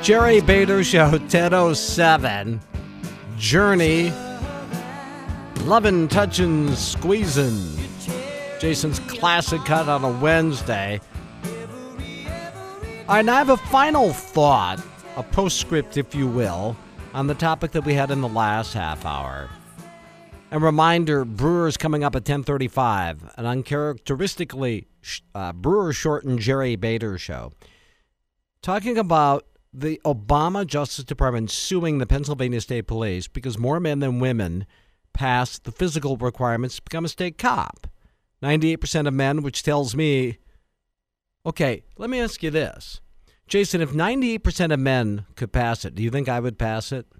Jerry Bader Show, 10:07. Journey. Lovin', touchin', squeezin'. Jason's classic cut on a Wednesday. All right, now I have a final thought, a postscript, if you will, on the topic that we had in the last half hour. A reminder, Brewers coming up at 10:35, an uncharacteristically Brewer-shortened Jerry Bader Show. Talking about the Obama Justice Department suing the Pennsylvania State Police because more men than women passed the physical requirements to become a state cop. 98% of men, which tells me, okay, let me ask you this. Jason, if 98% of men could pass it, do you think I would pass it?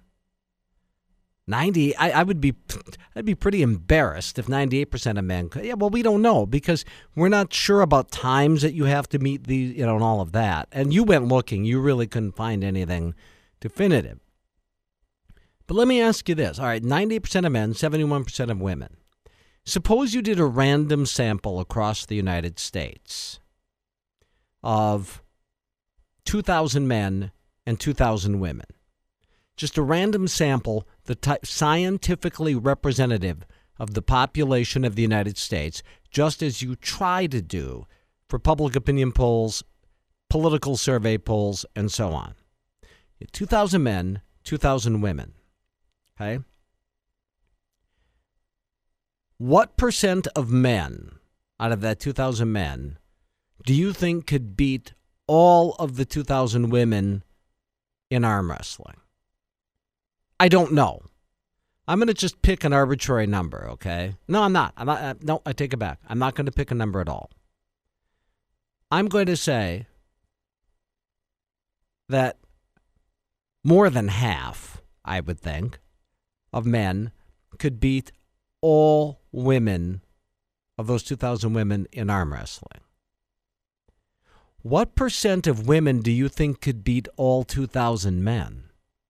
I'd be pretty embarrassed if 98% of men could. Yeah, well, we don't know because we're not sure about times that you have to meet these, and all of that. And you went looking. You really couldn't find anything definitive. But let me ask you this. All right, 98% of men, 71% of women. Suppose you did a random sample across the United States of 2,000 men and 2,000 women. Just a random sample, scientifically representative of the population of the United States, just as you try to do for public opinion polls, political survey polls, and so on. 2,000 men, 2,000 women. Okay? What percent of men out of that 2,000 men do you think could beat all of the 2,000 women in arm wrestling? I don't know. I'm going to just pick an arbitrary number, okay? No, I'm not. No, I take it back. I'm not going to pick a number at all. I'm going to say that more than half, I would think, of men could beat all women of those 2,000 women in arm wrestling. What percent of women do you think could beat all 2,000 men?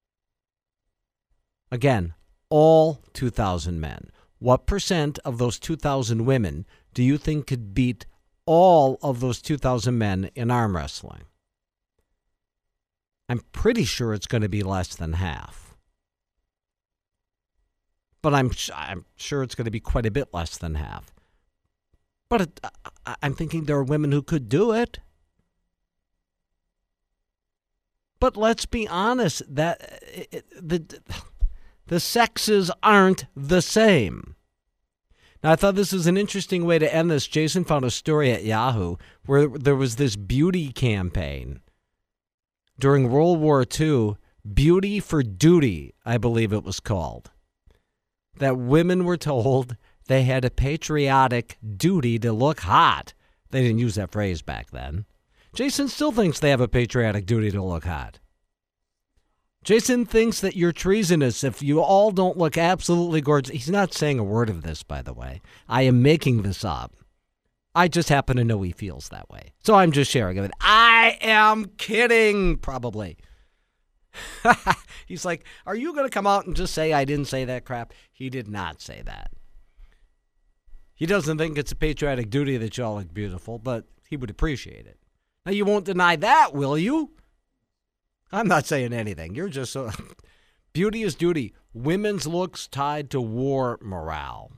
Again, all 2,000 men. What percent of those 2,000 women do you think could beat all of those 2,000 men in arm wrestling? I'm pretty sure it's going to be less than half. But I'm sure it's going to be quite a bit less than half. But I'm thinking there are women who could do it. But let's be honest, that the sexes aren't the same. Now, I thought this was an interesting way to end this. Jason found a story at Yahoo where there was this beauty campaign during World War II, Beauty for Duty, I believe it was called, that women were told they had a patriotic duty to look hot. They didn't use that phrase back then. Jason still thinks they have a patriotic duty to look hot. Jason thinks that you're treasonous if you all don't look absolutely gorgeous. He's not saying a word of this, by the way. I am making this up. I just happen to know he feels that way. So I'm just sharing it. I am kidding, probably. He's like, are you going to come out and just say I didn't say that crap? He did not say that. He doesn't think it's a patriotic duty that y'all look beautiful, but he would appreciate it. Now, you won't deny that, will you? I'm not saying anything. You're just so... Beauty is duty. Women's looks tied to war morale.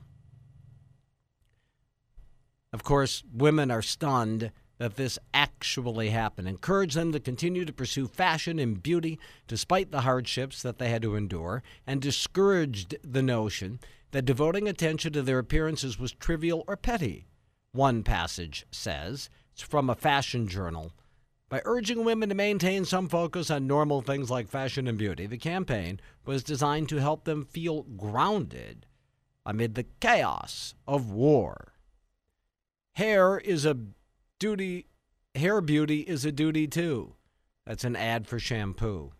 Of course, women are stunned that this actually happened. Encourage them to continue to pursue fashion and beauty despite the hardships that they had to endure, and discouraged the notion that devoting attention to their appearances was trivial or petty. One passage says, it's from a fashion journal, by urging women to maintain some focus on normal things like fashion and beauty, the campaign was designed to help them feel grounded amid the chaos of war. Hair beauty is a duty too. That's an ad for shampoo.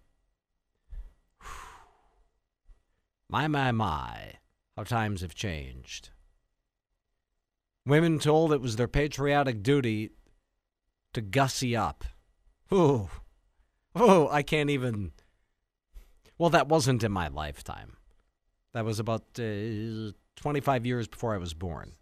My, how times have changed. Women told it was their patriotic duty to gussy up. Oh, I can't even. Well, that wasn't in my lifetime. That was about 25 years before I was born.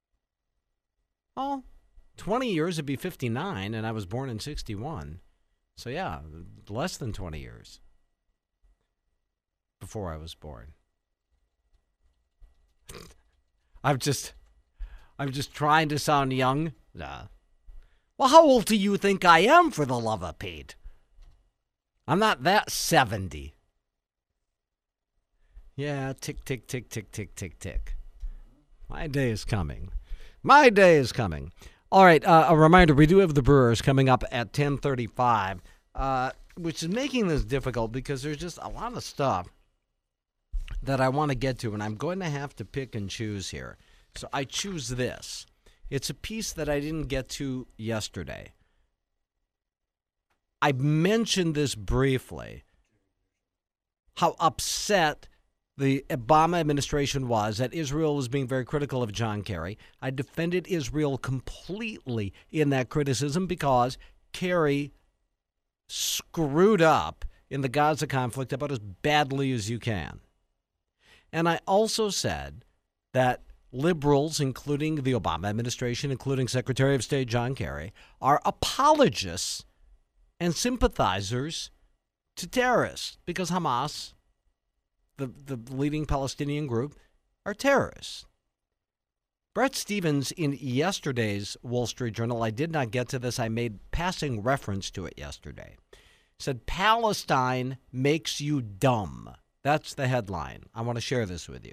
Well, 20 years would be 59, and I was born in 61. So, yeah, less than 20 years before I was born. I'm just trying to sound young. Nah. Well, how old do you think I am, for the love of Pete? I'm not that 70. Yeah, tick, tick, tick, tick, tick, tick, tick. My day is coming. My day is coming. All right, a reminder, we do have the Brewers coming up at 10:35, which is making this difficult because there's just a lot of stuff that I want to get to, and I'm going to have to pick and choose here. So I choose this. It's a piece that I didn't get to yesterday. I mentioned this briefly, how upset the Obama administration was that Israel was being very critical of John Kerry. I defended Israel completely in that criticism because Kerry screwed up in the Gaza conflict about as badly as you can. And I also said that liberals, including the Obama administration, including Secretary of State John Kerry, are apologists and sympathizers to terrorists because Hamas, the leading Palestinian group, are terrorists. Bret Stephens, in yesterday's Wall Street Journal, I did not get to this, I made passing reference to it yesterday, said, Palestine makes you dumb. That's the headline. I want to share this with you.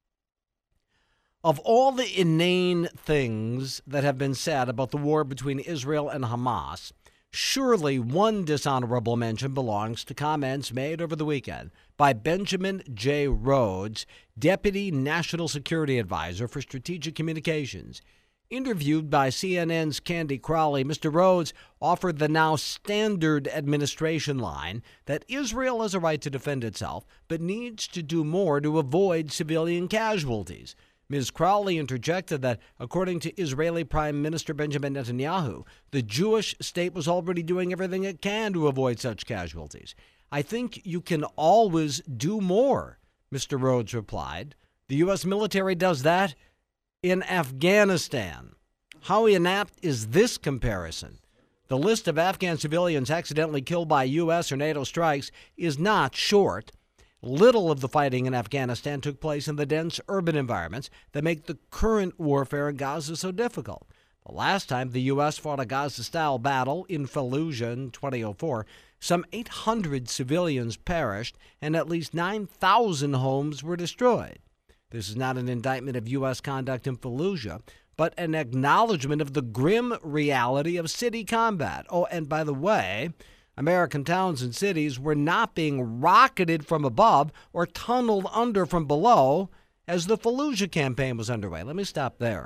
Of all the inane things that have been said about the war between Israel and Hamas, surely one dishonorable mention belongs to comments made over the weekend by Benjamin J. Rhodes, Deputy National Security Advisor for Strategic Communications. Interviewed by CNN's Candy Crowley, Mr. Rhodes offered the now standard administration line that Israel has a right to defend itself, but needs to do more to avoid civilian casualties. Ms. Crowley interjected that, according to Israeli Prime Minister Benjamin Netanyahu, the Jewish state was already doing everything it can to avoid such casualties. I think you can always do more, Mr. Rhodes replied. The U.S. military does that in Afghanistan. How inept is this comparison? The list of Afghan civilians accidentally killed by U.S. or NATO strikes is not short. Little of the fighting in Afghanistan took place in the dense urban environments that make the current warfare in Gaza so difficult. The last time the U.S. fought a Gaza-style battle in Fallujah in 2004, some 800 civilians perished and at least 9,000 homes were destroyed. This is not an indictment of U.S. conduct in Fallujah, but an acknowledgement of the grim reality of city combat. Oh, and by the way, American towns and cities were not being rocketed from above or tunneled under from below as the Fallujah campaign was underway. Let me stop there.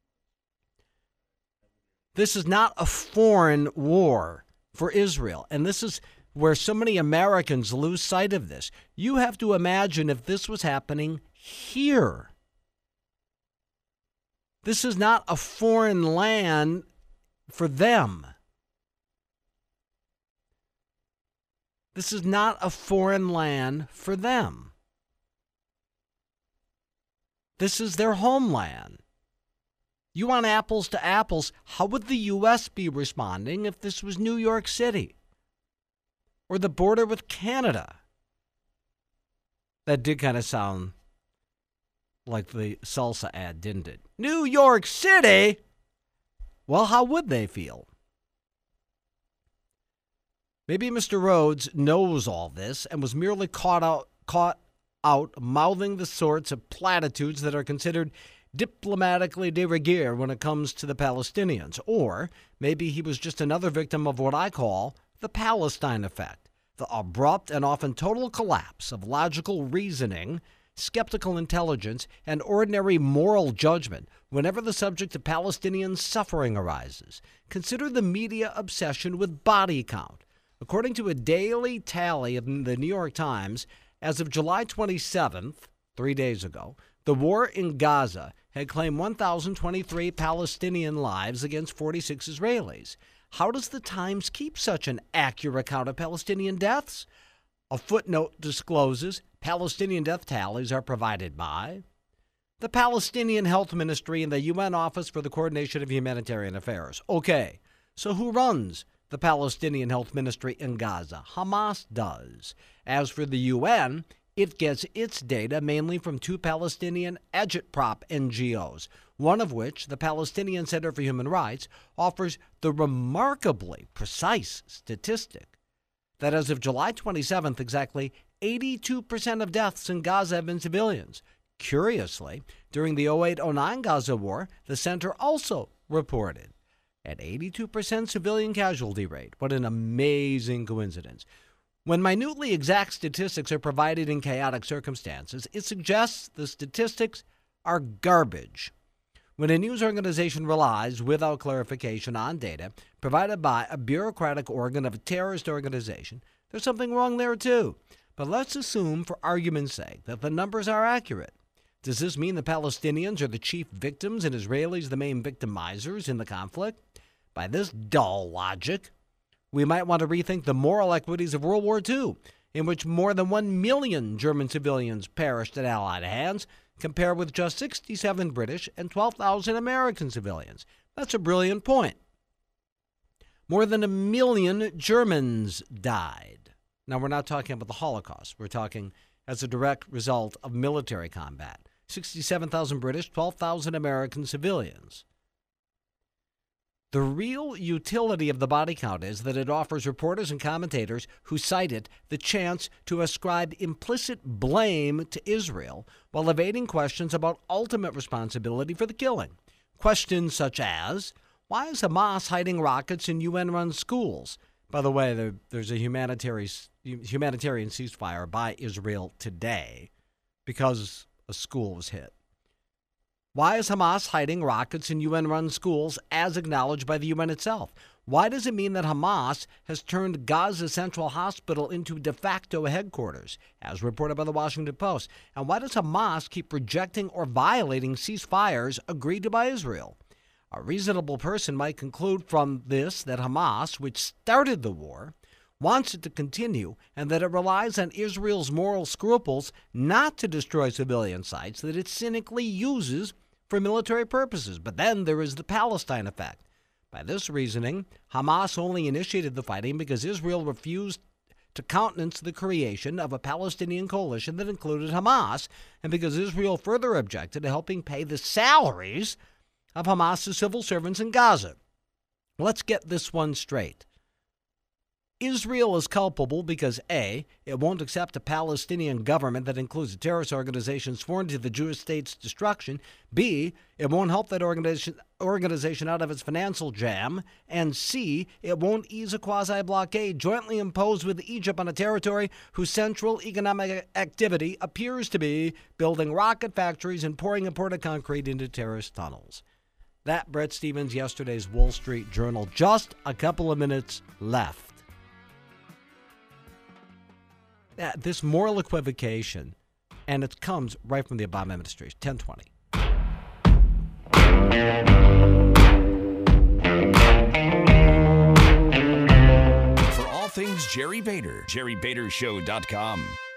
This is not a foreign war for Israel, and this is where so many Americans lose sight of this. You have to imagine if this was happening here. This is not a foreign land for them. This is not a foreign land for them. This is their homeland. You want apples to apples, how would the U.S. be responding if this was New York City or the border with Canada? That did kind of sound like the salsa ad, didn't it? New York City? Well, how would they feel? Maybe Mr. Rhodes knows all this and was merely caught out mouthing the sorts of platitudes that are considered diplomatically de rigueur when it comes to the Palestinians. Or maybe he was just another victim of what I call the Palestine effect, the abrupt and often total collapse of logical reasoning, skeptical intelligence, and ordinary moral judgment whenever the subject of Palestinian suffering arises. Consider the media obsession with body count. According to a daily tally of the New York Times, as of July 27th, 3 days ago, the war in Gaza had claimed 1,023 Palestinian lives against 46 Israelis. How does the Times keep such an accurate count of Palestinian deaths? A footnote discloses Palestinian death tallies are provided by the Palestinian Health Ministry and the UN Office for the Coordination of Humanitarian Affairs. Okay, so who runs the Palestinian Health Ministry in Gaza. Hamas does. As for the UN, it gets its data mainly from two Palestinian agitprop NGOs, one of which, the Palestinian Center for Human Rights, offers the remarkably precise statistic that as of July 27th, exactly 82% of deaths in Gaza have been civilians. Curiously, during the 08-09 Gaza war, the center also reported an 82% civilian casualty rate. What an amazing coincidence. When minutely exact statistics are provided in chaotic circumstances, it suggests the statistics are garbage. When a news organization relies, without clarification, on data provided by a bureaucratic organ of a terrorist organization, there's something wrong there too. But let's assume, for argument's sake, that the numbers are accurate. Does this mean the Palestinians are the chief victims and Israelis the main victimizers in the conflict? By this dull logic, we might want to rethink the moral equities of World War II, in which more than 1 million German civilians perished at Allied hands, compared with just 67 British and 12,000 American civilians. That's a brilliant point. More than 1 million Germans died. Now, we're not talking about the Holocaust. We're talking as a direct result of military combat. 67,000 British, 12,000 American civilians. The real utility of the body count is that it offers reporters and commentators who cite it the chance to ascribe implicit blame to Israel while evading questions about ultimate responsibility for the killing. Questions such as, why is Hamas hiding rockets in UN-run schools? By the way, there's a humanitarian ceasefire by Israel today because a school was hit. Why is Hamas hiding rockets in UN-run schools as acknowledged by the UN itself? Why does it mean that Hamas has turned Gaza Central Hospital into de facto headquarters, as reported by the Washington Post? And why does Hamas keep rejecting or violating ceasefires agreed to by Israel? A reasonable person might conclude from this that Hamas, which started the war, wants it to continue, and that it relies on Israel's moral scruples not to destroy civilian sites that it cynically uses for military purposes. But then there is the Palestine effect. By this reasoning, Hamas only initiated the fighting because Israel refused to countenance the creation of a Palestinian coalition that included Hamas, and because Israel further objected to helping pay the salaries of Hamas's civil servants in Gaza. Let's get this one straight. Israel is culpable because A, it won't accept a Palestinian government that includes a terrorist organization sworn to the Jewish state's destruction. B, it won't help that organization out of its financial jam. And C, it won't ease a quasi-blockade jointly imposed with Egypt on a territory whose central economic activity appears to be building rocket factories and pouring imported concrete into terrorist tunnels. That, Bret Stephens, yesterday's Wall Street Journal. Just a couple of minutes left. This moral equivocation, and it comes right from the Obama administration. 1020. For all things Jerry Bader, JerryBaderShow.com.